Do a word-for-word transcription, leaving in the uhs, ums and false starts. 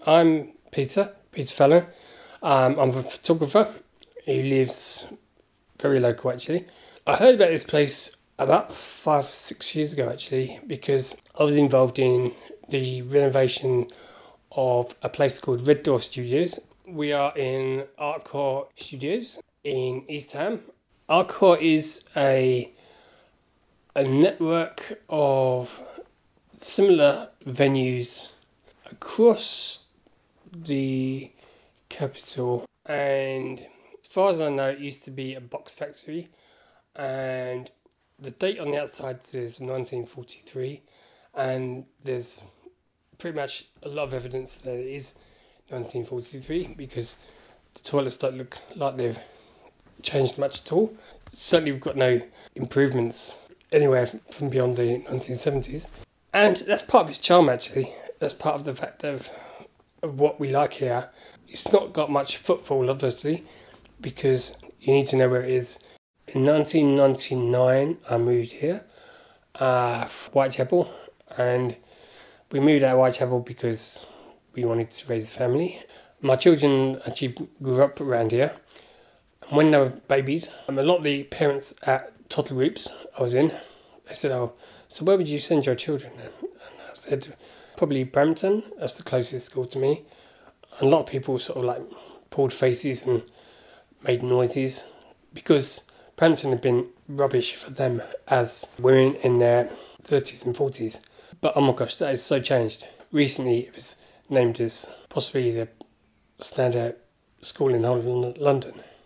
I'm Peter, Peter Fallon. Um, I'm a photographer who lives very local actually. I heard about this place about five, six years ago actually, because I was involved in the renovation of a place called Red Door Studios. We are in Artcore Studios in East Ham. Artcore is a a network of similar venues across the capital, and as far as I know it used to be a box factory, and the date on the outside says nineteen forty-three, and there's pretty much a lot of evidence that it is nineteen forty-three because the toilets don't look like they've changed much at all. Certainly we've got no improvements anywhere from beyond the nineteen seventies, and that's part of its charm actually. That's part of the fact of of what we like here. It's not got much footfall obviously because you need to know where it is. In nineteen ninety-nine I moved here, uh, Whitechapel, and we moved out of Whitechapel because we wanted to raise a family. My children actually grew up around here. And when they were babies, um, a lot of the parents at toddler groups I was in, they said, oh, so where would you send your children? And I said, probably Brampton, that's the closest school to me. And a lot of people sort of like pulled faces and made noises because Brampton had been rubbish for them as women in their thirties and forties. But oh my gosh, that has so changed. Recently it was named as possibly the standout school in the whole of London.